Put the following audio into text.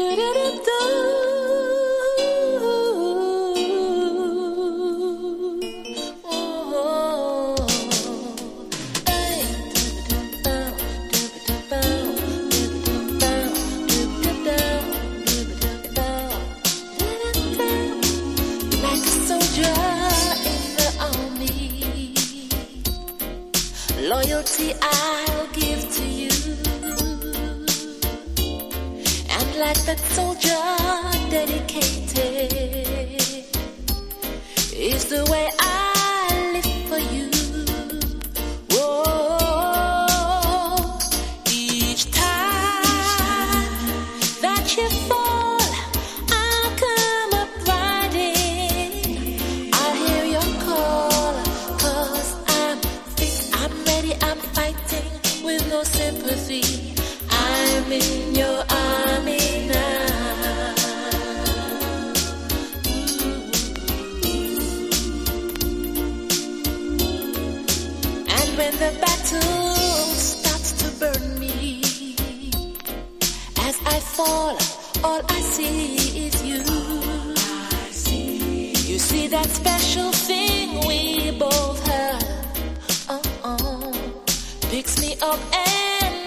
Loyalty I'll give to you, and like that soldier dedicated is the way I live for you. Whoa, each time that you fall, I'll come up riding. I'll hear your call, 'cause I'm ready, I'm fighting with no sympathy. I'm in your army now. And when the battle starts to burn me, as I fall, all I see is you. You see that special thing